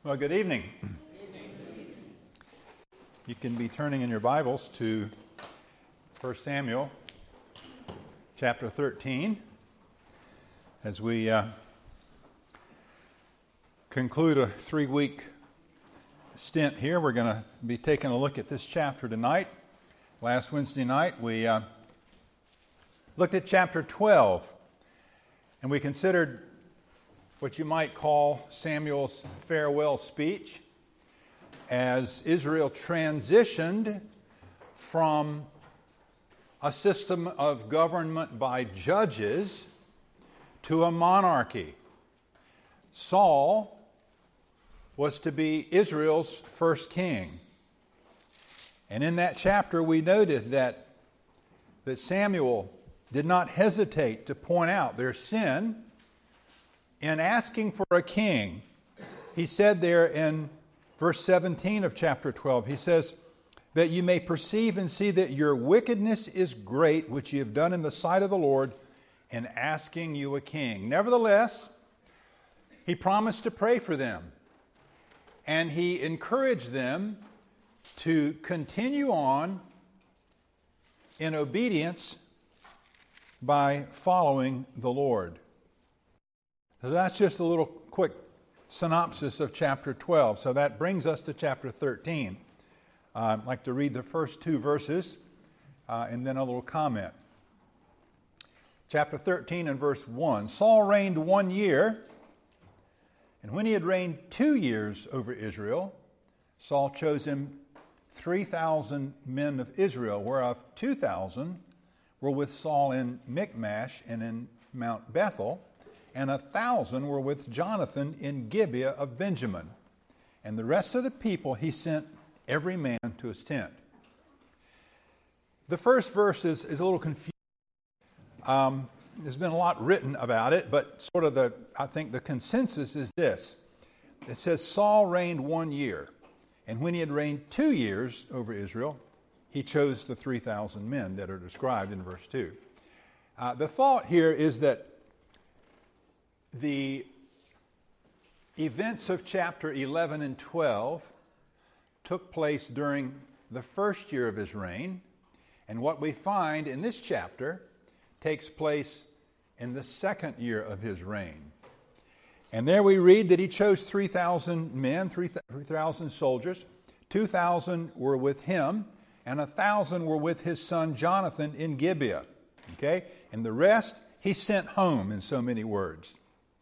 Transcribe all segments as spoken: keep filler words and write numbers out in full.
Well, good evening. You can be turning in your Bibles to First Samuel chapter thirteen as we uh, conclude a three-week stint here. We're going to be taking a look at this chapter tonight. Last Wednesday night we uh, looked at chapter twelve, and we considered what you might call Samuel's farewell speech as Israel transitioned from a system of government by judges to a monarchy. Saul was to be Israel's first king. And in that chapter we noted that, that Samuel did not hesitate to point out their sin in asking for a king. He said there in verse seventeen of chapter twelve, he says, that you may perceive and see that your wickedness is great, which you have done in the sight of the Lord, in asking you a king. Nevertheless, he promised to pray for them, and he encouraged them to continue on in obedience by following the Lord. So that's just a little quick synopsis of chapter twelve. So that brings us to chapter thirteen. Uh, I'd like to read the first two verses uh, and then a little comment. Chapter thirteen and verse one. Saul reigned one year, and when he had reigned two years over Israel, Saul chose him three thousand men of Israel, whereof two thousand were with Saul in Michmash and in Mount Bethel, and a thousand were with Jonathan in Gibeah of Benjamin. And the rest of the people he sent every man to his tent. The first verse is, is a little confusing. Um, there's been a lot written about it, but sort of the, I think the consensus is this. It says Saul reigned one year, and when he had reigned two years over Israel, he chose the three thousand men that are described in verse two. Uh, the thought here is that the events of chapter eleven and twelve took place during the first year of his reign, and what we find in this chapter takes place in the second year of his reign. And there we read that he chose three thousand men, three thousand soldiers. two thousand were with him, and one thousand were with his son Jonathan in Gibeah. Okay? And the rest he sent home, in so many words.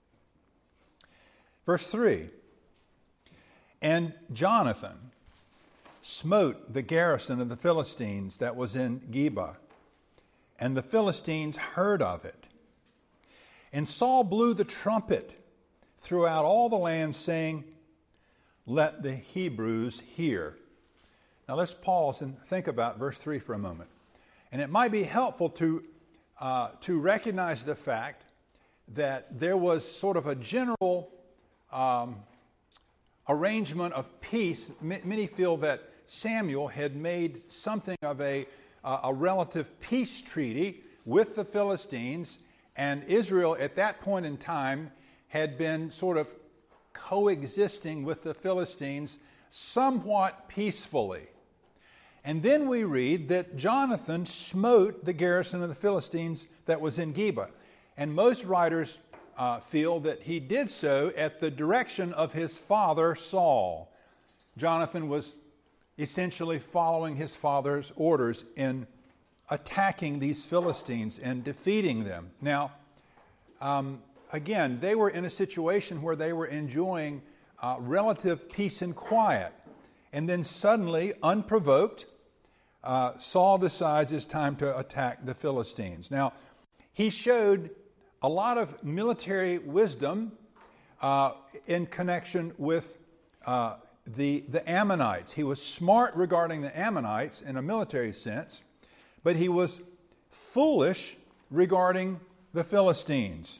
Verse three, and Jonathan smote the garrison of the Philistines that was in Geba, and the Philistines heard of it. And Saul blew the trumpet throughout all the land, saying, let the Hebrews hear. Now let's pause and think about verse three for a moment. And it might be helpful to, uh, to recognize the fact that there was sort of a general Um, arrangement of peace. M- many feel that Samuel had made something of a, uh, a relative peace treaty with the Philistines, and Israel at that point in time had been sort of coexisting with the Philistines somewhat peacefully. And then we read that Jonathan smote the garrison of the Philistines that was in Geba. And most writers Uh, feel that he did so at the direction of his father Saul. Jonathan was essentially following his father's orders in attacking these Philistines and defeating them. Now, um, again, they were in a situation where they were enjoying uh, relative peace and quiet. And then suddenly, unprovoked, uh, Saul decides it's time to attack the Philistines. Now, he showed a lot of military wisdom uh, in connection with uh, the, the Ammonites. He was smart regarding the Ammonites in a military sense, but he was foolish regarding the Philistines.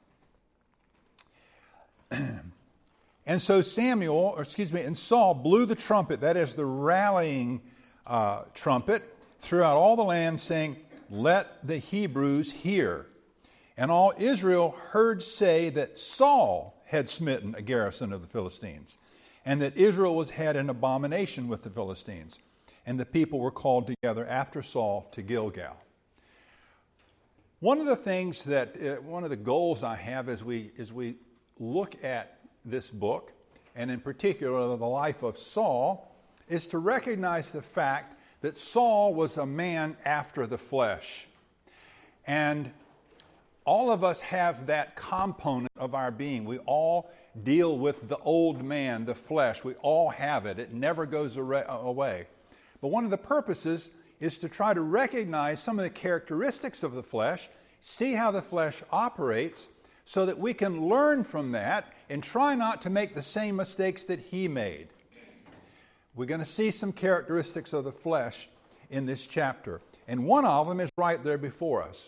And so Samuel, or excuse me, and Saul blew the trumpet, that is the rallying uh, trumpet, throughout all the land, saying, let the Hebrews hear. And all Israel heard say that Saul had smitten a garrison of the Philistines. and that Israel was had an abomination with the Philistines, and the people were called together after Saul to Gilgal. One of the things that, uh, one of the goals I have as we, as we look at this book, and in particular the life of Saul, is to recognize the fact that Saul was a man after the flesh. And all of us have that component of our being. We all deal with the old man, the flesh. We all have it. It never goes away. But one of the purposes is to try to recognize some of the characteristics of the flesh, see how the flesh operates, so that we can learn from that and try not to make the same mistakes that he made. We're going to see some characteristics of the flesh in this chapter. And one of them is right there before us.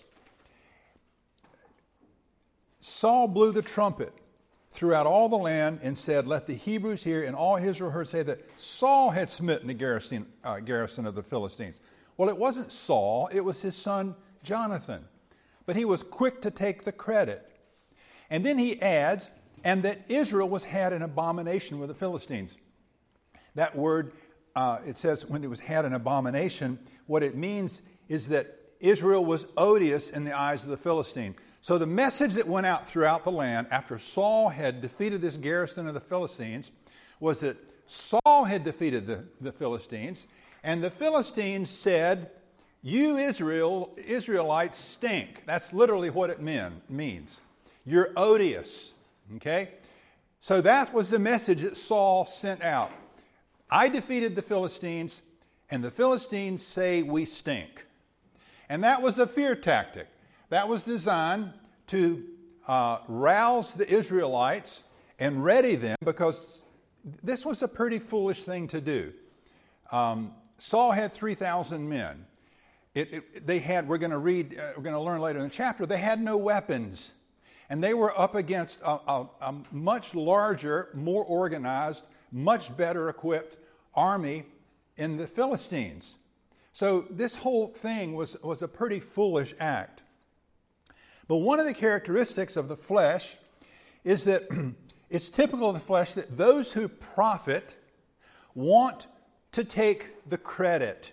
Saul blew the trumpet throughout all the land and said, "Let the Hebrews hear," and all Israel heard say that Saul had smitten the garrison, uh, garrison of the Philistines. Well, it wasn't Saul, it was his son Jonathan. But he was quick to take the credit. And then he adds, and that Israel was had an abomination with the Philistines. That word, uh, it says when it was had an abomination, what it means is that Israel was odious in the eyes of the Philistine. So the message that went out throughout the land after Saul had defeated this garrison of the Philistines was that Saul had defeated the, the Philistines, and the Philistines said, "You Israel, Israelites stink." That's literally what it mean, means. You're odious. Okay? So that was the message that Saul sent out. I defeated the Philistines, and the Philistines say we stink. And that was a fear tactic. That was designed to uh, rouse the Israelites and ready them, because this was a pretty foolish thing to do. Um, Saul had three thousand men. It, it, they had, we're going to read, uh, we're going to learn later in the chapter, they had no weapons. And they were up against a, a, a much larger, more organized, much better equipped army in the Philistines. So this whole thing was, was a pretty foolish act. But one of the characteristics of the flesh is that it's typical of the flesh that those who profit want to take the credit.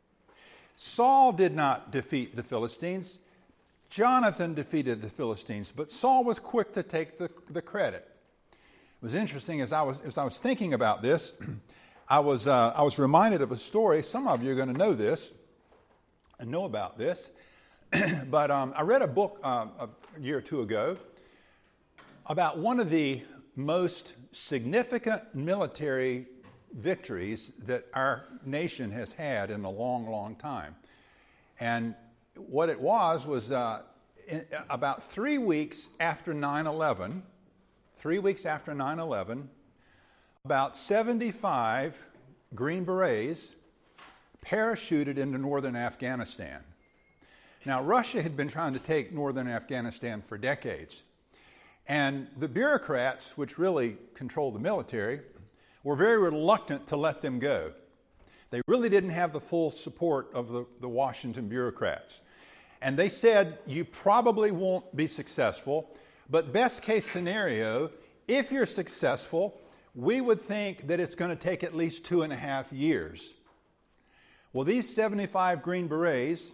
Saul did not defeat the Philistines. Jonathan defeated the Philistines, but Saul was quick to take the, the credit. It was interesting as I was as I was thinking about this, I was uh, I was reminded of a story. Some of you are going to know this and know about this, but um, I read a book uh, a year or two ago about one of the most significant military victories that our nation has had in a long, long time. And what it was was uh, in, about three weeks after nine eleven, three weeks after nine eleven, about seventy-five Green Berets parachuted into northern Afghanistan. Now, Russia had been trying to take northern Afghanistan for decades. And the bureaucrats, which really control the military, were very reluctant to let them go. They really didn't have the full support of the, the Washington bureaucrats. And they said, you probably won't be successful, but best case scenario, if you're successful, we would think that it's going to take at least two and a half years. Well, these seventy-five Green Berets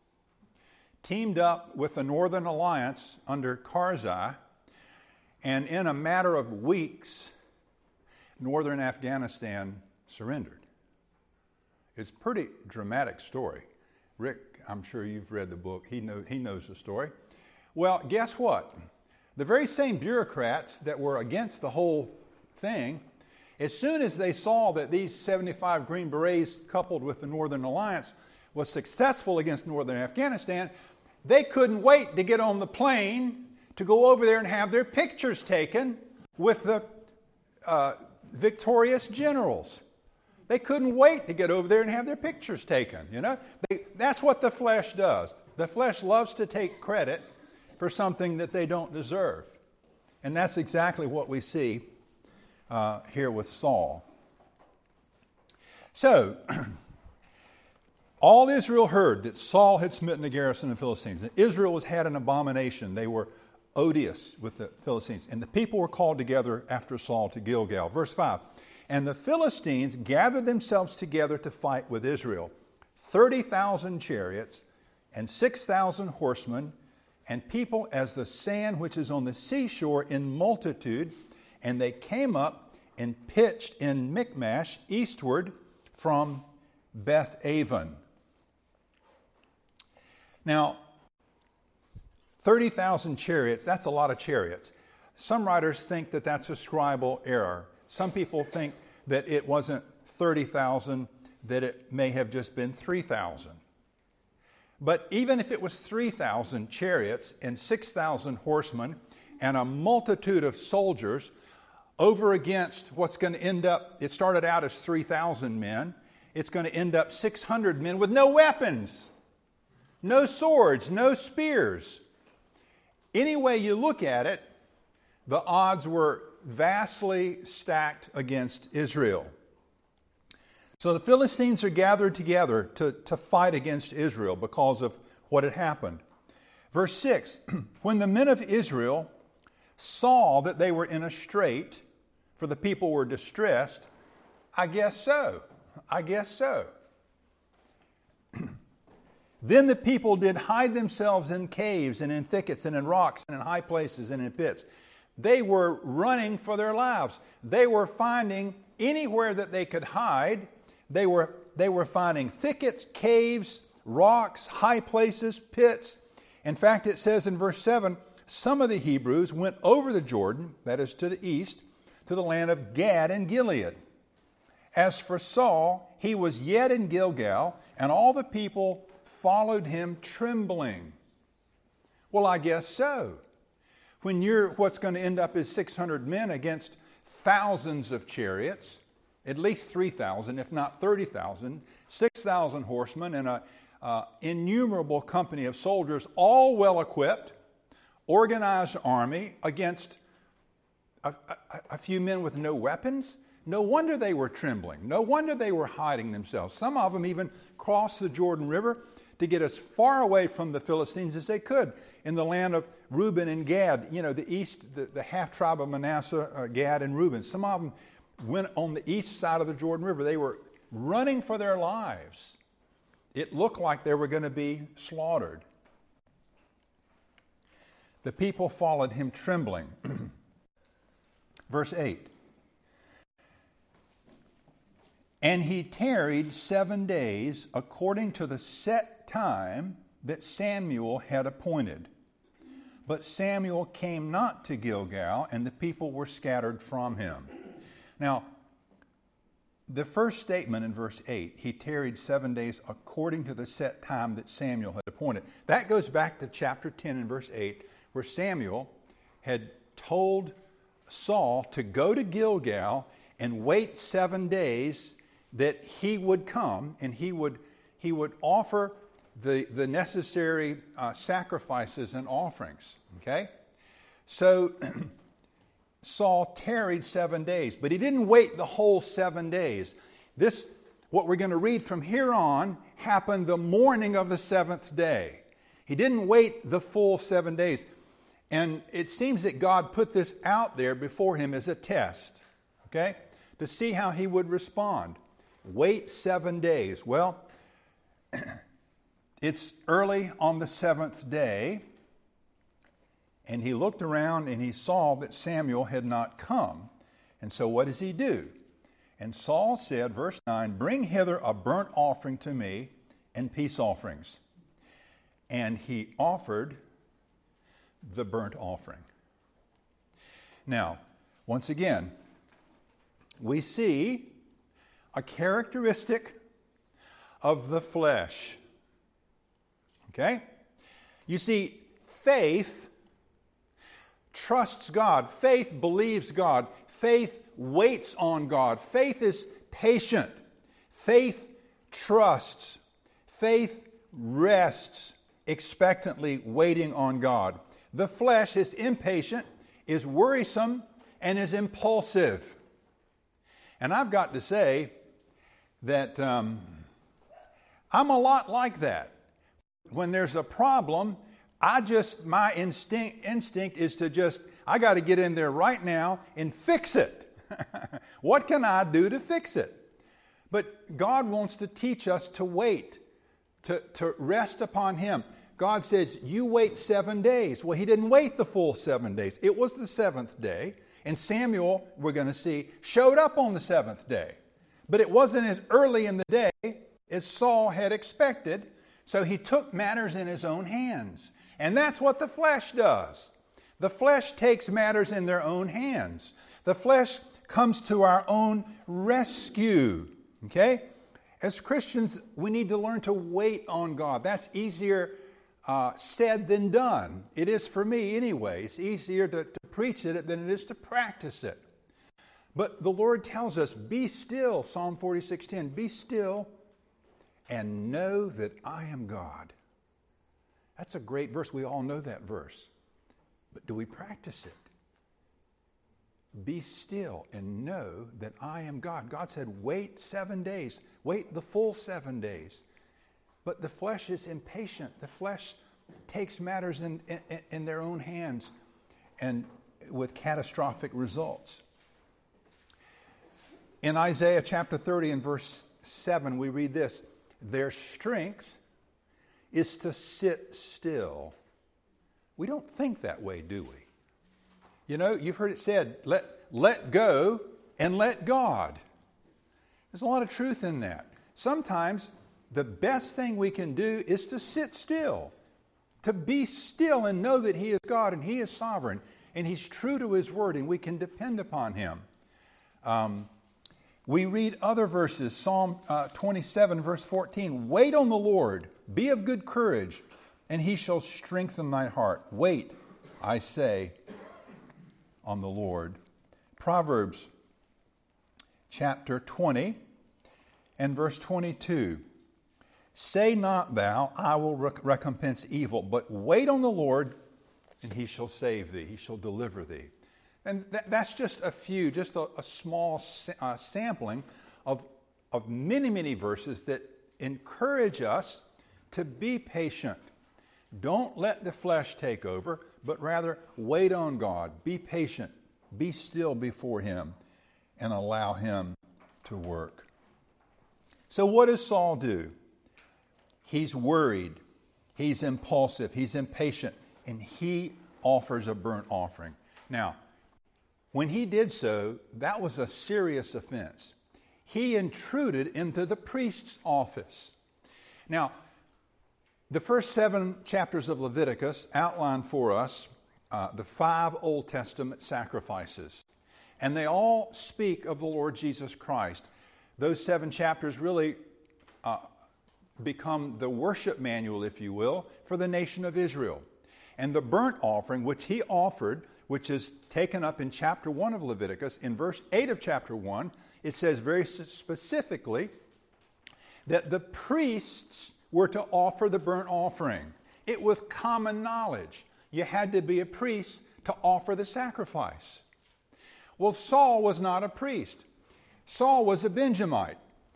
teamed up with the Northern Alliance under Karzai, and in a matter of weeks, northern Afghanistan surrendered. It's a pretty dramatic story. Rick, I'm sure you've read the book. He, know, he knows the story. Well, guess what? The very same bureaucrats that were against the whole thing, as soon as they saw that these seventy-five Green Berets coupled with the Northern Alliance was successful against northern Afghanistan, they couldn't wait to get on the plane to go over there and have their pictures taken with the uh, victorious generals. They couldn't wait to get over there and have their pictures taken, you know. They, that's what the flesh does. The flesh loves to take credit for something that they don't deserve. And that's exactly what we see uh, here with Saul. So, all Israel heard that Saul had smitten the garrison of the Philistines. And Israel was had an abomination. They were odious with the Philistines. And the people were called together after Saul to Gilgal. Verse five. And the Philistines gathered themselves together to fight with Israel. thirty thousand chariots and six thousand horsemen, and people as the sand which is on the seashore in multitude. And they came up and pitched in Michmash eastward from Beth-aven. Now, thirty thousand chariots, that's a lot of chariots. Some writers think that that's a scribal error. Some people think that it wasn't thirty thousand, that it may have just been three thousand. But even if it was three thousand chariots and six thousand horsemen and a multitude of soldiers over against what's going to end up, it started out as three thousand men, it's going to end up six hundred men with no weapons, no swords, no spears. Any way you look at it, the odds were vastly stacked against Israel. So the Philistines are gathered together to, to fight against Israel because of what had happened. Verse six, when the men of Israel saw that they were in a strait, for the people were distressed, I guess so, I guess so. Then the people did hide themselves in caves and in thickets and in rocks and in high places and in pits. They were running for their lives. They were finding anywhere that they could hide. They were, they were finding thickets, caves, rocks, high places, pits. In fact, it says in verse seven, some of the Hebrews went over the Jordan, that is to the east, to the land of Gad and Gilead. As for Saul, he was yet in Gilgal, and all the people followed him trembling. Well, I guess so. When you're, what's going to end up is six hundred men against thousands of chariots, at least three thousand, if not thirty thousand, six thousand horsemen, and an uh, innumerable company of soldiers, all well-equipped, organized army against a, a, a few men with no weapons. No wonder they were trembling. No wonder they were hiding themselves. Some of them even crossed the Jordan River to get as far away from the Philistines as they could in the land of Reuben and Gad, you know, the east, the, the half-tribe of Manasseh, uh, Gad and Reuben. Some of them went on the east side of the Jordan River. They were running for their lives. It looked like they were going to be slaughtered. The people followed him trembling. Verse eight. And he tarried seven days according to the set time that Samuel had appointed. But Samuel came not to Gilgal, and the people were scattered from him. Now, the first statement in verse eight, he tarried seven days according to the set time that Samuel had appointed. That goes back to chapter ten and verse eight, where Samuel had told Saul to go to Gilgal and wait seven days that he would come and he would he would offer the, the necessary uh, sacrifices and offerings. Okay? So Saul tarried seven days, but he didn't wait the whole seven days. This, what we're going to read from here on, happened the morning of the seventh day. He didn't wait the full seven days. And it seems that God put this out there before him as a test, okay, to see how he would respond. Wait seven days. Well, it's early on the seventh day, and he looked around and he saw that Samuel had not come. And so what does he do? And Saul said, verse nine, bring hither a burnt offering to me and peace offerings. And he offered the burnt offering. Now, once again, we see a characteristic of the flesh. Okay? You see, faith trusts God. Faith believes God. Faith waits on God. Faith is patient. Faith trusts. Faith rests expectantly waiting on God. The flesh is impatient, is worrisome, and is impulsive. And I've got to say that um, I'm a lot like that. When there's a problem, I just, my instinct, instinct is to just, I got to get in there right now and fix it. What can I do to fix it? But God wants to teach us to wait, to, to rest upon Him. God says, you wait seven days. Well, He didn't wait the full seven days. It was the seventh day. And Samuel, we're going to see, showed up on the seventh day. But it wasn't as early in the day as Saul had expected. So he took matters in his own hands. And that's what the flesh does. The flesh takes matters in their own hands. The flesh comes to our own rescue. Okay? As Christians, we need to learn to wait on God. That's easier uh, said than done. It is for me anyway. It's easier to, to preach it than it is to practice it. But the Lord tells us, be still, Psalm forty-six ten, be still and know that I am God. That's a great verse. We all know that verse. But do we practice it? Be still and know that I am God. God said, wait seven days. Wait the full seven days. But the flesh is impatient. The flesh takes matters in, in, in their own hands and with catastrophic results. In Isaiah chapter thirty and verse seven, we read this, their strength is to sit still. We don't think that way, do we? You know, you've heard it said, let, let go and let God. There's a lot of truth in that. Sometimes the best thing we can do is to sit still, to be still and know that He is God and He is sovereign and He's true to His word and we can depend upon Him. Um, we read other verses, Psalm uh, twenty-seven, verse fourteen, wait on the Lord, be of good courage, and He shall strengthen thy heart. Wait, I say, on the Lord. Proverbs chapter twenty and verse twenty-two. Say not thou, I will rec- recompense evil, but wait on the Lord, and He shall save thee. He shall deliver thee. And th- that's just a few, just a, a small sa- uh, sampling of, of many, many verses that encourage us to be patient. Don't let the flesh take over, but rather wait on God. Be patient. Be still before Him and allow Him to work. So what does Saul do? He's worried. He's impulsive. He's impatient. And he offers a burnt offering. Now, when he did so, that was a serious offense. He intruded into the priest's office. Now, the first seven chapters of Leviticus outline for us uh, the five Old Testament sacrifices. And they all speak of the Lord Jesus Christ. Those seven chapters really uh, become the worship manual, if you will, for the nation of Israel. And the burnt offering, which he offered, which is taken up in chapter one of Leviticus, in verse eight of chapter one, it says very specifically that the priests were to offer the burnt offering. It was common knowledge. You had to be a priest to offer the sacrifice. Well, Saul was not a priest. Saul was a Benjamite.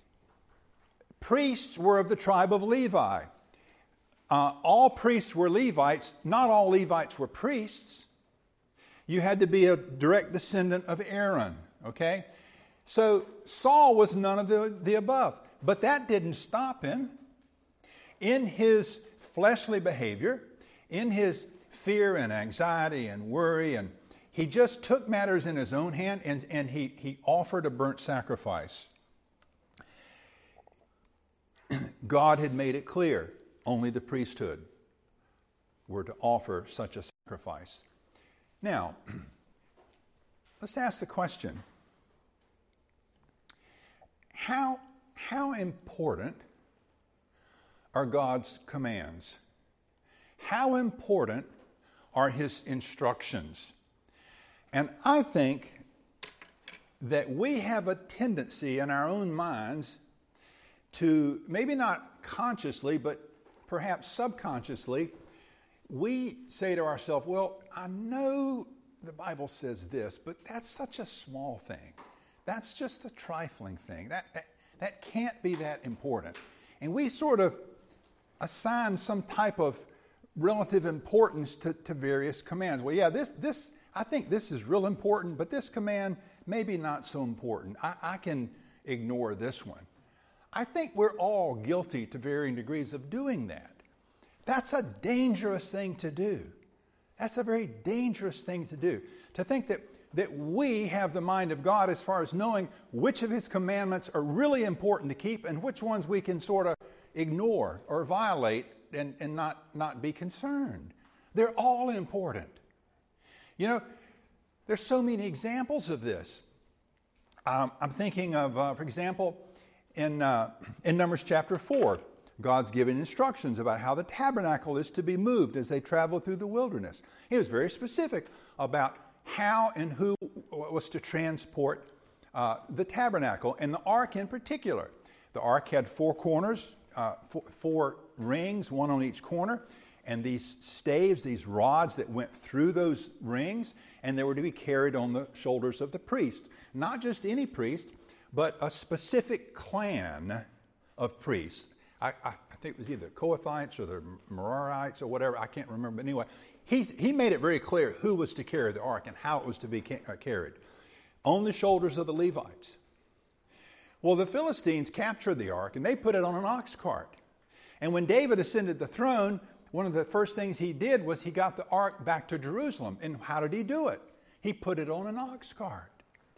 Priests were of the tribe of Levi. Uh, all priests were Levites. Not all Levites were priests. You had to be a direct descendant of Aaron, okay? So Saul was none of the, the above. But that didn't stop him. In his fleshly behavior, in his fear and anxiety and worry, and he just took matters in his own hand and, and he, he offered a burnt sacrifice. God had made it clear only the priesthood were to offer such a sacrifice. Now, let's ask the question, how, how important are God's commands? How important are His instructions? And I think that we have a tendency in our own minds to, maybe not consciously, but perhaps subconsciously, we say to ourselves, well, I know the Bible says this, but that's such a small thing. That's just a trifling thing. That, that, that can't be that important. And we sort of assign some type of relative importance to, to various commands. Well, yeah, this, this I think this is real important, but this command maybe not so important. I, I can ignore this one. I think we're all guilty to varying degrees of doing that. That's a dangerous thing to do. That's a very dangerous thing to do. To think that, that we have the mind of God as far as knowing which of His commandments are really important to keep and which ones we can sort of ignore or violate and, and not, not be concerned. They're all important. You know, there's so many examples of this. Um, I'm thinking of, uh, for example, in, uh, in Numbers chapter four, God's given instructions about how the tabernacle is to be moved as they travel through the wilderness. He was very specific about how and who was to transport uh, the tabernacle, and the ark in particular. The ark had four corners, uh, four, four rings, one on each corner, and these staves, these rods that went through those rings, and they were to be carried on the shoulders of the priest. Not just any priest, but a specific clan of priests. I, I, I think it was either Kohathites or the Merarites or whatever, I can't remember. But anyway, he's, he made it very clear who was to carry the ark and how it was to be ca- uh, carried. On the shoulders of the Levites. Well, the Philistines captured the ark and they put it on an ox cart. And when David ascended the throne, one of the first things he did was he got the ark back to Jerusalem. And how did he do it? He put it on an ox cart.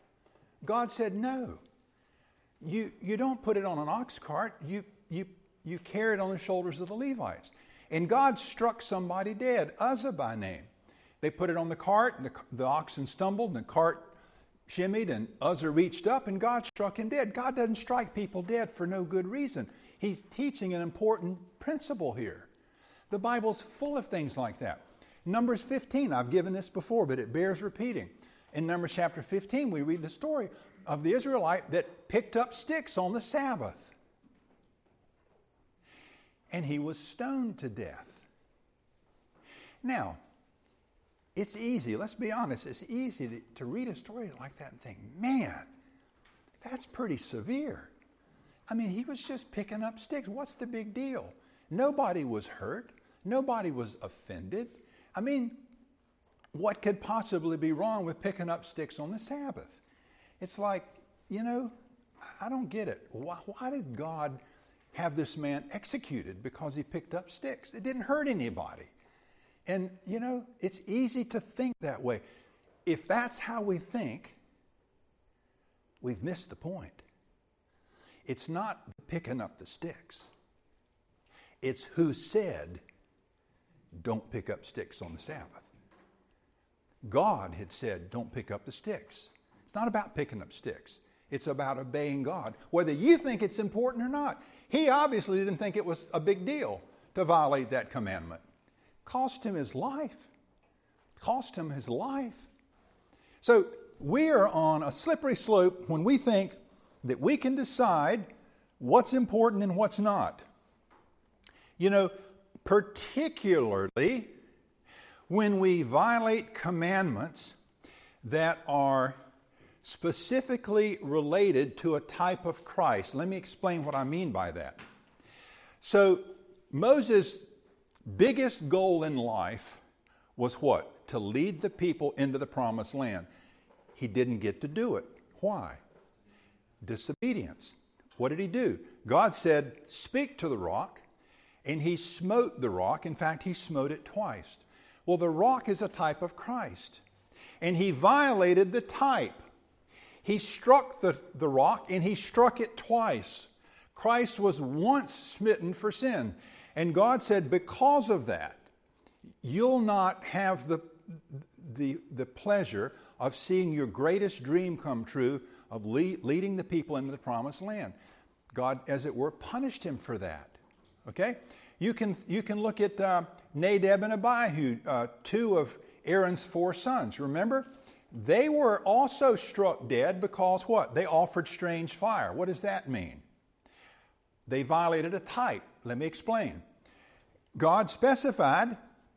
God said, no. You, you don't put it on an ox cart. You, you, you carry it on the shoulders of the Levites. And God struck somebody dead, Uzzah by name. They put it on the cart, and the, the oxen stumbled, and the cart shimmied, and Uzzah reached up, and God struck him dead. God doesn't strike people dead for no good reason. He's teaching an important principle here. The Bible's full of things like that. Numbers fifteen, I've given this before, but it bears repeating. In Numbers chapter fifteen, we read the story of the Israelite that picked up sticks on the Sabbath. And he was stoned to death. Now, it's easy, let's be honest, it's easy to, to read a story like that and think, man, that's pretty severe. I mean, he was just picking up sticks. What's the big deal? Nobody was hurt. Nobody was offended. I mean, what could possibly be wrong with picking up sticks on the Sabbath? It's like, you know, I don't get it. Why, why did God have this man executed because he picked up sticks? It didn't hurt anybody. And, you know, it's easy to think that way. If that's how we think, we've missed the point. It's not picking up the sticks. It's who said, don't pick up sticks on the Sabbath. God had said, don't pick up the sticks. It's not about picking up sticks. It's about obeying God, whether you think it's important or not. He obviously didn't think it was a big deal to violate that commandment. Cost him his life. Cost him his life. So we are on a slippery slope when we think that we can decide what's important and what's not. You know, particularly when we violate commandments that are specifically related to a type of Christ. Let me explain what I mean by that. So Moses' biggest goal in life was what? To lead the people into the promised land. He didn't get to do it. Why? Disobedience. What did he do? God said, speak to the rock, and he smote the rock. In fact, he smote it twice. Well, the rock is a type of Christ, and he violated the type. He struck the, the rock, and he struck it twice. Christ was once smitten for sin, and God said, because of that, you'll not have the, the, the pleasure of seeing your greatest dream come true of lead, leading the people into the promised land. God, as it were, punished him for that. Okay? You can, you can look at uh, Nadab and Abihu, uh, two of Aaron's four sons. Remember? They were also struck dead because what? They offered strange fire. What does that mean? They violated a type. Let me explain. God specified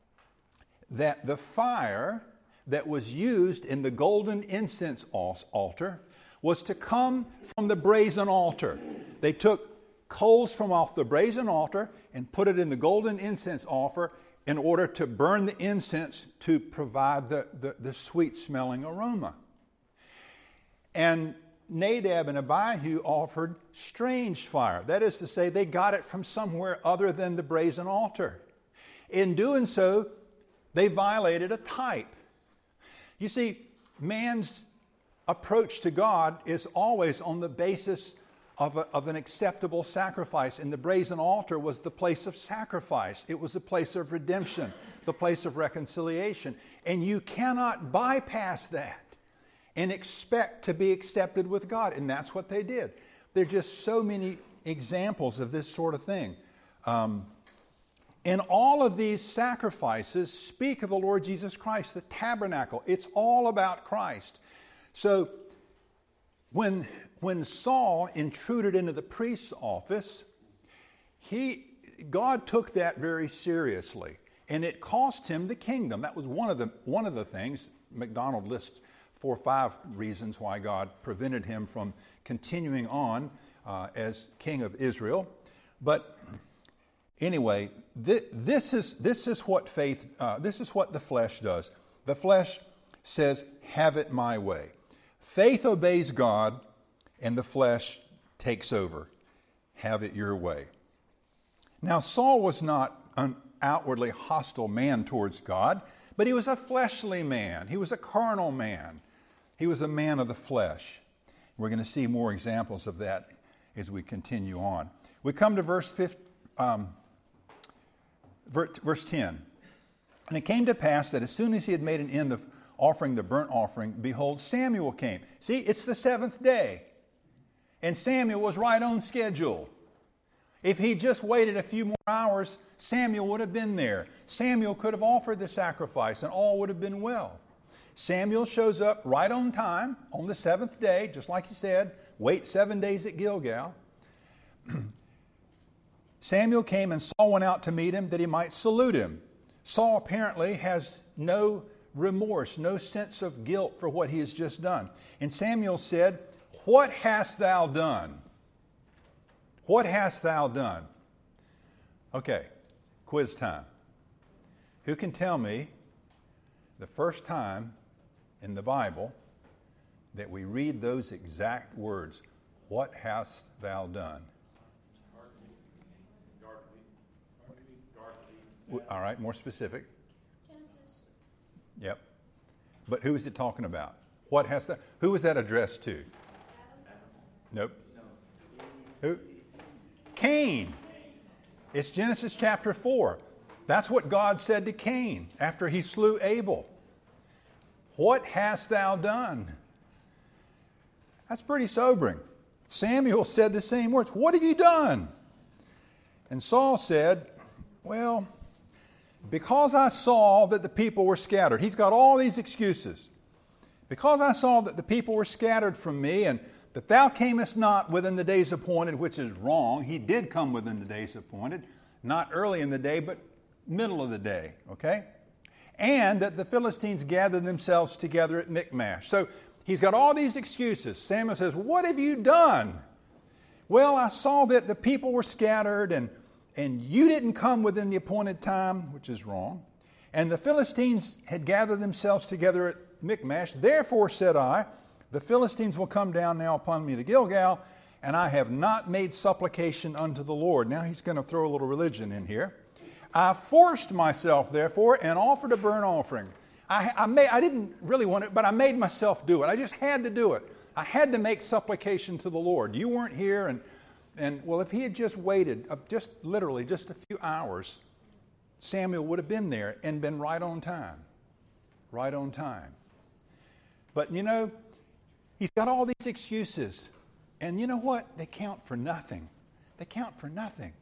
that the fire that was used in the golden incense altar was to come from the brazen altar. They took coals from off the brazen altar and put it in the golden incense altar, in order to burn the incense to provide the, the, the sweet-smelling aroma. And Nadab and Abihu offered strange fire. That is to say, they got it from somewhere other than the brazen altar. In doing so, they violated a type. You see, man's approach to God is always on the basis of, a, of an acceptable sacrifice. And the brazen altar was the place of sacrifice. It was the place of redemption, the place of reconciliation. And you cannot bypass that and expect to be accepted with God. And that's what they did. There are just so many examples of this sort of thing. Um, and all of these sacrifices speak of the Lord Jesus Christ, the tabernacle. It's all about Christ. So when, when Saul intruded into the priest's office, he, God took that very seriously. And it cost him the kingdom. That was one of the, one of the things. MacDonald lists four or five reasons why God prevented him from continuing on uh, as king of Israel. But anyway, th- this is this is what faith, uh, this is what the flesh does. The flesh says, have it my way. Faith obeys God, and the flesh takes over. Have it your way. Now, Saul was not an outwardly hostile man towards God, but he was a fleshly man. He was a carnal man. He was a man of the flesh. We're going to see more examples of that as we continue on. We come to verse fifteen, um, verse ten. And it came to pass that as soon as he had made an end of offering the burnt offering, behold, Samuel came. See, it's the seventh day. And Samuel was right on schedule. If he just waited a few more hours, Samuel would have been there. Samuel could have offered the sacrifice and all would have been well. Samuel shows up right on time on the seventh day, just like he said, wait seven days at Gilgal. Samuel came and Saul went out to meet him that he might salute him. Saul apparently has no remorse, no sense of guilt for what he has just done. And Samuel said, "What hast thou done? What hast thou done?" Okay, quiz time. Who can tell me the first time in the Bible that we read those exact words? What hast thou done? All right, more specific. Genesis. Yep. But who is it talking about? What has that? Who was that addressed to? Nope. Who? Cain. It's Genesis chapter four. That's what God said to Cain after he slew Abel. What hast thou done? That's pretty sobering. Samuel said the same words. What have you done? And Saul said, well, because I saw that the people were scattered. He's got all these excuses. Because I saw that the people were scattered from me, and that thou camest not within the days appointed, which is wrong. He did come within the days appointed, not early in the day, but middle of the day, okay? And that the Philistines gathered themselves together at Michmash. So he's got all these excuses. Samuel says, what have you done? Well, I saw that the people were scattered, and And you didn't come within the appointed time, which is wrong. And the Philistines had gathered themselves together at Michmash. Therefore, said I, the Philistines will come down now upon me to Gilgal, and I have not made supplication unto the Lord. Now he's going to throw a little religion in here. I forced myself, therefore, and offered a burnt offering. I, I, made, I didn't really want it, but I made myself do it. I just had to do it. I had to make supplication to the Lord. You weren't here, and And, well, if he had just waited, uh, just literally just a few hours, Samuel would have been there and been right on time. Right on time. But, you know, he's got all these excuses. And you know what? They count for nothing. They count for nothing.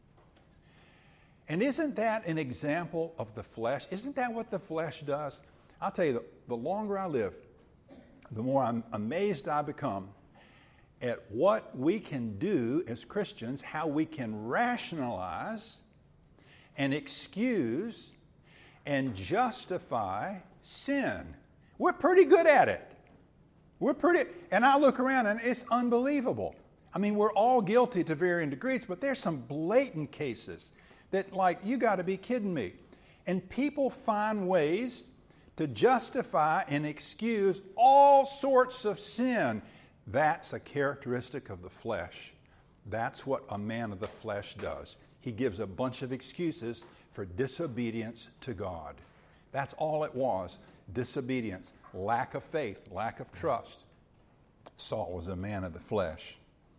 And isn't that an example of the flesh? Isn't that what the flesh does? I'll tell you, the, the longer I live, the more I'm amazed I become at what we can do as Christians, how we can rationalize and excuse and justify sin. We're pretty good at it. We're pretty, and I look around and it's unbelievable. I mean, we're all guilty to varying degrees, but there's some blatant cases that, like, you got to be kidding me. And people find ways to justify and excuse all sorts of sin. That's a characteristic of the flesh. That's what a man of the flesh does. He gives a bunch of excuses for disobedience to God. That's all it was. Disobedience, lack of faith, lack of trust. Saul was a man of the flesh.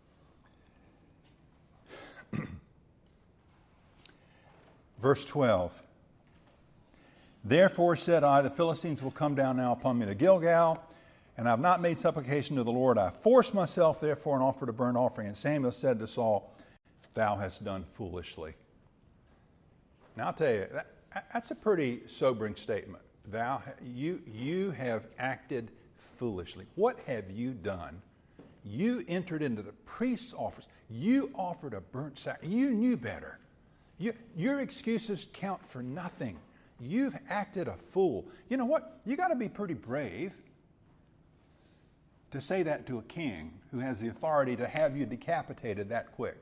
Verse twelve. Therefore said I, the Philistines will come down now upon me to Gilgal, and I have not made supplication to the Lord. I forced myself therefore and offered a burnt offering. And Samuel said to Saul, thou hast done foolishly. Now I'll tell you, that, that's a pretty sobering statement. Thou, you, you have acted foolishly. What have you done? You entered into the priest's office. You offered a burnt sacrifice. You knew better. You, your excuses count for nothing. You've acted a fool. You know what? You got to be pretty brave to say that to a king who has the authority to have you decapitated that quick.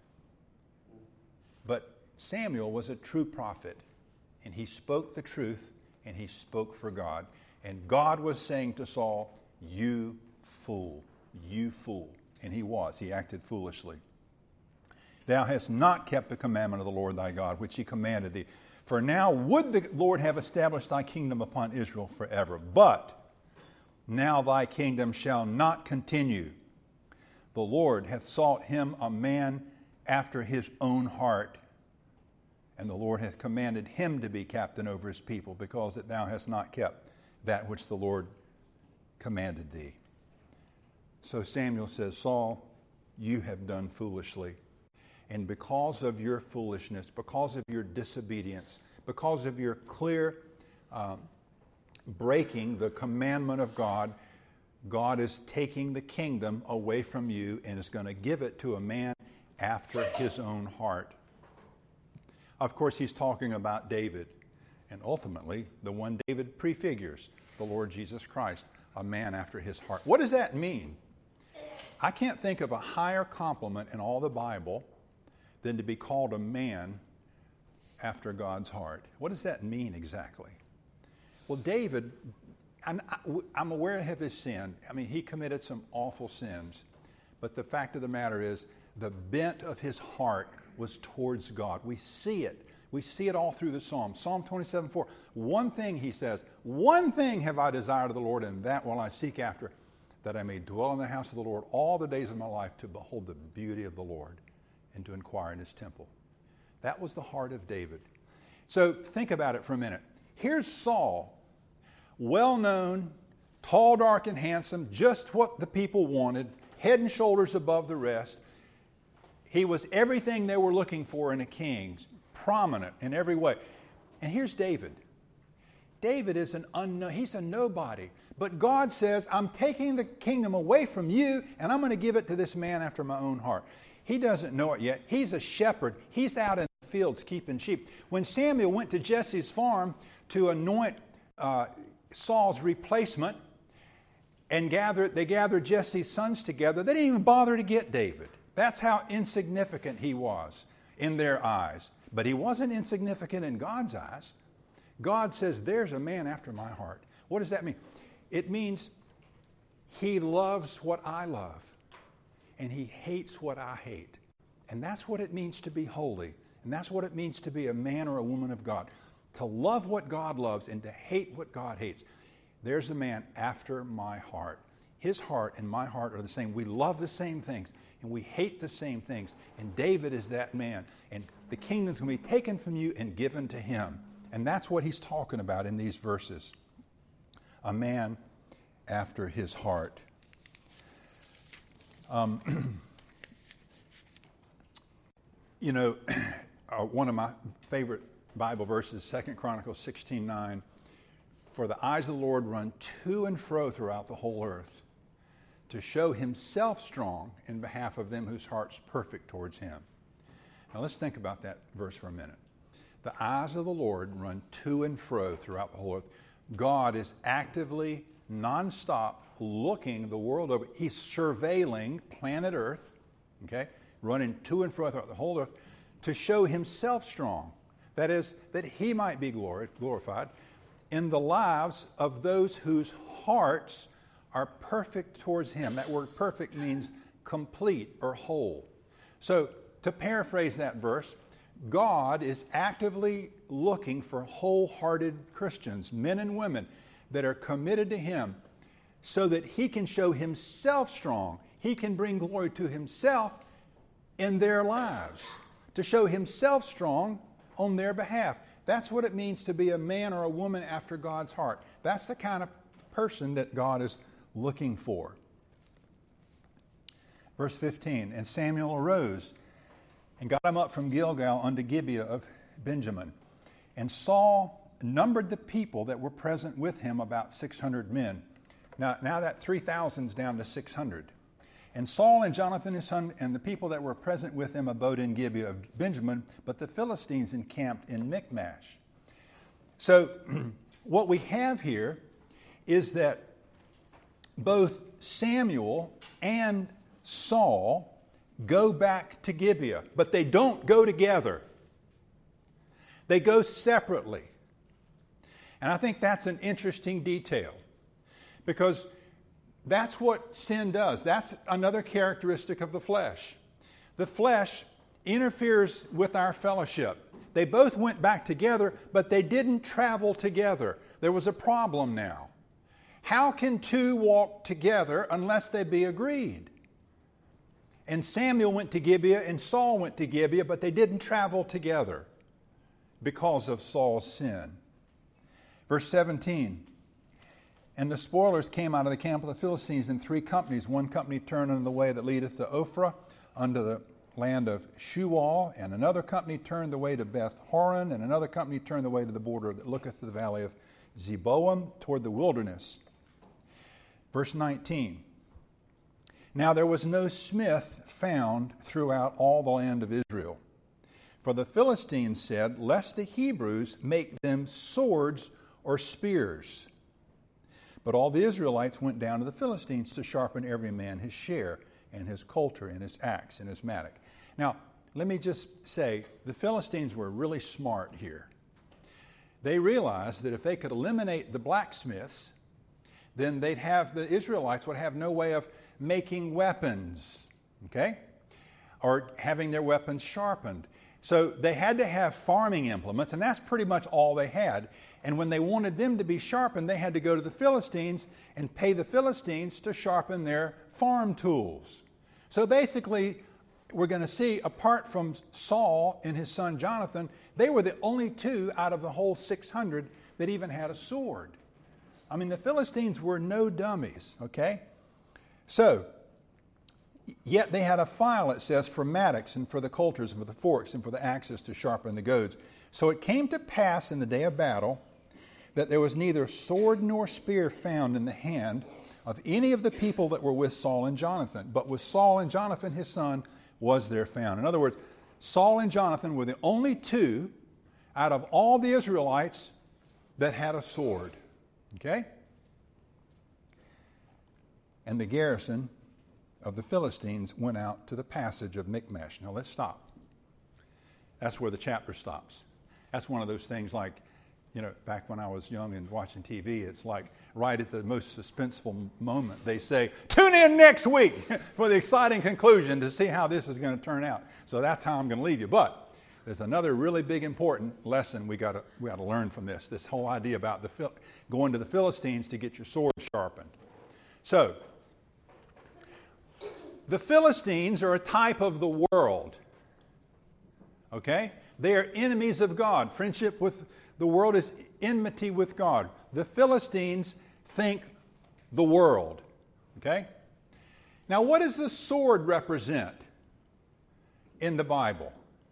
But Samuel was a true prophet, and he spoke the truth, and he spoke for God. And God was saying to Saul, you fool, you fool. And he was. He acted foolishly. Thou hast not kept the commandment of the Lord thy God, which he commanded thee. For now would the Lord have established thy kingdom upon Israel forever. But now thy kingdom shall not continue. The Lord hath sought him a man after his own heart. And the Lord hath commanded him to be captain over his people, because that thou hast not kept that which the Lord commanded thee. So Samuel says, Saul, you have done foolishly. And because of your foolishness, because of your disobedience, because of your clear um, breaking the commandment of God, God is taking the kingdom away from you and is going to give it to a man after his own heart. Of course, he's talking about David, and ultimately the one David prefigures, the Lord Jesus Christ, a man after his heart. What does that mean? I can't think of a higher compliment in all the Bible than to be called a man after God's heart. What does that mean exactly? Well, David, I'm, I'm aware of his sin. I mean, he committed some awful sins. But the fact of the matter is, the bent of his heart was towards God. We see it. We see it all through the Psalms. Psalm twenty-seven four. One thing, he says, one thing have I desired of the Lord, and that will I seek after, that I may dwell in the house of the Lord all the days of my life, to behold the beauty of the Lord and to inquire in his temple. That was the heart of David. So think about it for a minute. Here's Saul, well-known, tall, dark, and handsome, just what the people wanted, head and shoulders above the rest. He was everything they were looking for in a king, prominent in every way. And here's David. David is an unknown, he's a nobody. But God says, I'm taking the kingdom away from you, and I'm going to give it to this man after my own heart. He doesn't know it yet. He's a shepherd. He's out in the fields keeping sheep. When Samuel went to Jesse's farm to anoint uh, Saul's replacement and gathered, they gathered Jesse's sons together, they didn't even bother to get David. That's how insignificant he was in their eyes. But he wasn't insignificant in God's eyes. God says, there's a man after my heart. What does that mean? It means he loves what I love, and he hates what I hate. And that's what it means to be holy. And that's what it means to be a man or a woman of God. To love what God loves and to hate what God hates. There's a man after my heart. His heart and my heart are the same. We love the same things, and we hate the same things. And David is that man. And the kingdom's going to be taken from you and given to him. And that's what he's talking about in these verses. A man after his heart. Um, you know, uh, one of my favorite Bible verses, Second Chronicles sixteen nine. For the eyes of the Lord run to and fro throughout the whole earth, to show himself strong in behalf of them whose heart's perfect towards him. Now let's think about that verse for a minute. The eyes of the Lord run to and fro throughout the whole earth. God is actively, nonstop, looking the world over. He's surveilling planet Earth, okay, running to and fro throughout the whole earth to show himself strong. That is, that he might be glori- glorified in the lives of those whose hearts are perfect towards him. That word perfect means complete or whole. So, to paraphrase that verse, God is actively looking for wholehearted Christians, men and women, that are committed to him so that he can show himself strong. He can bring glory to himself in their lives, to show himself strong on their behalf. That's what it means to be a man or a woman after God's heart. That's the kind of person that God is looking for. Verse fifteen, and Samuel arose and got him up from Gilgal unto Gibeah of Benjamin. And Saul numbered the people that were present with him, about six hundred men. Now, now that three thousand is down to six hundred. And Saul and Jonathan his son and the people that were present with him abode in Gibeah of Benjamin, but the Philistines encamped in Michmash. So what we have here is that both Samuel and Saul go back to Gibeah, but they don't go together. They go separately. And I think that's an interesting detail, because that's what sin does. That's another characteristic of the flesh. The flesh interferes with our fellowship. They both went back together, but they didn't travel together. There was a problem now. How can two walk together unless they be agreed? And Samuel went to Gibeah and Saul went to Gibeah, but they didn't travel together because of Saul's sin. Verse seventeen, and the spoilers came out of the camp of the Philistines in three companies. One company turned unto the way that leadeth to Ophrah, unto the land of Shual, and another company turned the way to Beth Horon, and another company turned the way to the border that looketh to the valley of Zeboam, toward the wilderness. Verse nineteen, now there was no smith found throughout all the land of Israel. For the Philistines said, lest the Hebrews make them swords or spears. But all the Israelites went down to the Philistines to sharpen every man his share, and his coulter, and his axe, and his mattock. Now, let me just say, the Philistines were really smart here. They realized that if they could eliminate the blacksmiths, then they'd have, the Israelites would have no way of making weapons, okay? Or having their weapons sharpened. So they had to have farming implements, and that's pretty much all they had. And when they wanted them to be sharpened, they had to go to the Philistines and pay the Philistines to sharpen their farm tools. So basically, we're going to see, apart from Saul and his son Jonathan, they were the only two out of the whole six hundred that even had a sword. I mean, the Philistines were no dummies, okay? So, yet they had a file, it says, for mattocks and for the coulters and for the forks and for the axes to sharpen the goads. So it came to pass in the day of battle that there was neither sword nor spear found in the hand of any of the people that were with Saul and Jonathan. But with Saul and Jonathan his son was there found. In other words, Saul and Jonathan were the only two out of all the Israelites that had a sword. Okay? And the garrison of the Philistines went out to the passage of Michmash. Now let's stop. That's where the chapter stops. That's one of those things like, you know, back when I was young and watching T V, it's like right at the most suspenseful moment, they say, tune in next week for the exciting conclusion to see how this is going to turn out. So that's how I'm going to leave you. But there's another really big important lesson we got to we got to learn from this, this whole idea about the going to the Philistines to get your sword sharpened. So, the Philistines are a type of the world. Okay? They are enemies of God. Friendship with the world is enmity with God. The Philistines think the world. Okay? Now, what does the sword represent in the Bible?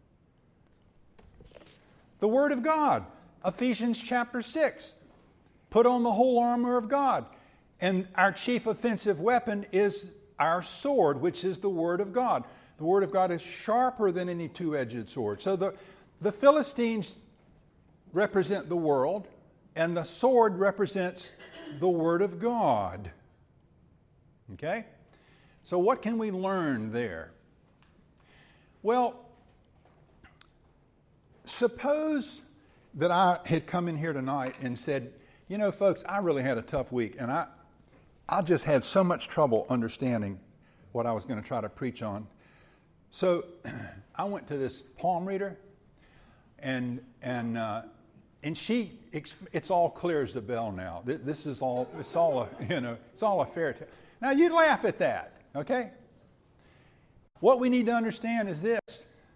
The Word of God. Ephesians chapter six. Put on the whole armor of God. And our chief offensive weapon is our sword, which is the Word of God. The Word of God is sharper than any two-edged sword. So the, the Philistines represent the world, and the sword represents the Word of God. Okay? So what can we learn there? Well, suppose that I had come in here tonight and said, you know, folks, I really had a tough week, and I, I just had so much trouble understanding what I was going to try to preach on. So I went to this palm reader, and and uh, and she, it's all clear as a bell now. This is all, it's all a, you know, it's all a fairy tale. Now you laugh at that, okay? What we need to understand is this: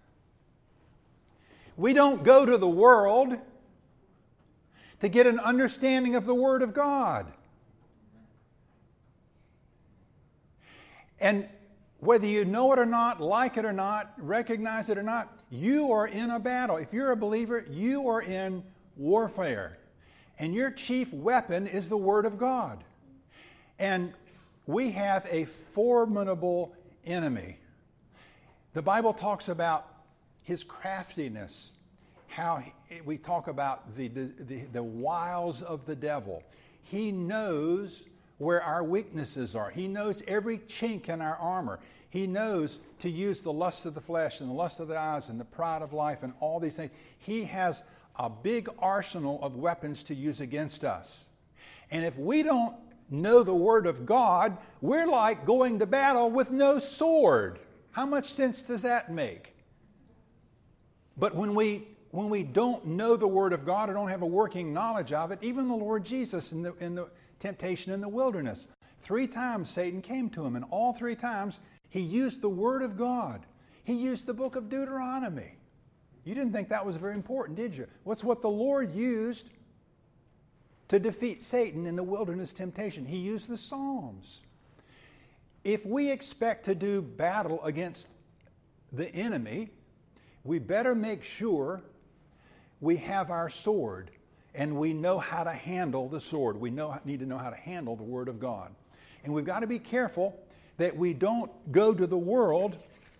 we don't go to the world to get an understanding of the Word of God. And whether you know it or not, like it or not, recognize it or not, you are in a battle. If you're a believer, you are in warfare. And your chief weapon is the Word of God. And we have a formidable enemy. The Bible talks about his craftiness, how he, we talk about the, the, the wiles of the devil. He knows where our weaknesses are. He knows every chink in our armor. He knows to use the lust of the flesh and the lust of the eyes and the pride of life and all these things. He has a big arsenal of weapons to use against us. And if we don't know the Word of God, we're like going to battle with no sword. How much sense does that make? But when we when we don't know the Word of God or don't have a working knowledge of it, even the Lord Jesus in the in the temptation in the wilderness, three times Satan came to him, and all three times he used the Word of God. He used the book of Deuteronomy. You didn't think that was very important, did you? What's what the Lord used to defeat Satan in the wilderness temptation? He used the Psalms. If we expect to do battle against the enemy, we better make sure we have our sword and we know how to handle the sword. We know, need to know how to handle the Word of God. And we've got to be careful that we don't go to the world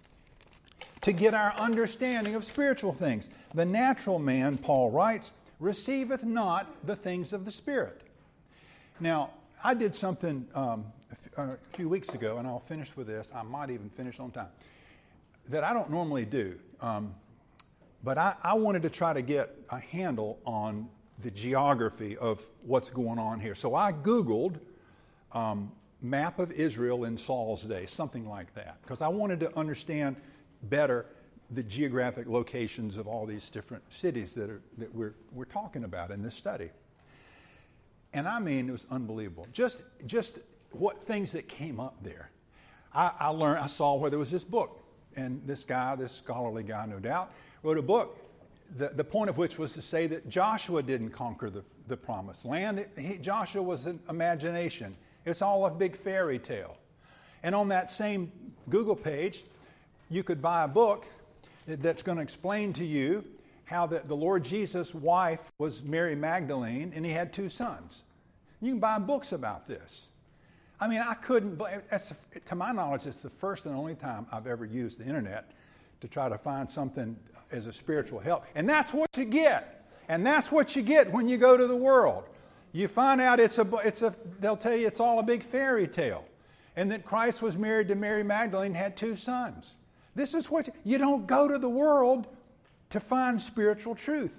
to get our understanding of spiritual things. The natural man, Paul writes, receiveth not the things of the Spirit. Now, I did something um, a few weeks ago, and I'll finish with this. I might even finish on time, that I don't normally do. Um, but I, I wanted to try to get a handle on the geography of what's going on here. So I Googled um, map of Israel in Saul's day, something like that, because I wanted to understand better the geographic locations of all these different cities that are that we're we're talking about in this study. And I mean, it was unbelievable. Just just what things that came up there. I, I learned, I saw where there was this book, and this guy, this scholarly guy, no doubt, wrote a book. The, the point of which was to say that Joshua didn't conquer the, the promised land. It, he, Joshua was an imagination. It's all a big fairy tale. And on that same Google page, you could buy a book that's going to explain to you how the, the Lord Jesus' wife was Mary Magdalene, and he had two sons. You can buy books about this. I mean, I couldn't, that's, to my knowledge, it's the first and only time I've ever used the internet to try to find something as a spiritual help. And that's what you get. And that's what you get when you go to the world. You find out it's a, it's a, they'll tell you it's all a big fairy tale. And that Christ was married to Mary Magdalene and had two sons. This is what, you, you don't go to the world to find spiritual truth.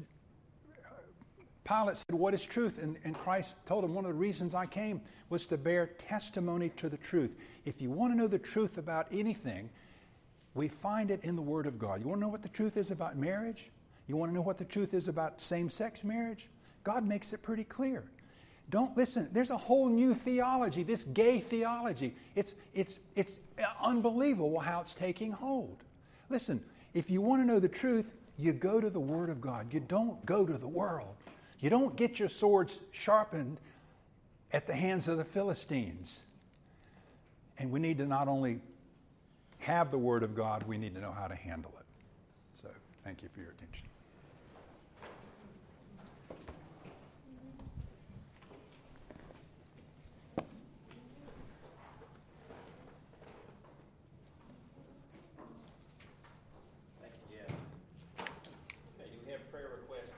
Pilate said, what is truth? And, and Christ told him, one of the reasons I came was to bear testimony to the truth. If you want to know the truth about anything, we find it in the Word of God. You want to know what the truth is about marriage? You want to know what the truth is about same-sex marriage? God makes it pretty clear. Don't listen. There's a whole new theology, this gay theology. It's, it's, it's unbelievable how it's taking hold. Listen, if you want to know the truth, you go to the Word of God. You don't go to the world. You don't get your swords sharpened at the hands of the Philistines. And we need to not only have the Word of God, we need to know how to handle it. So, thank you for your attention.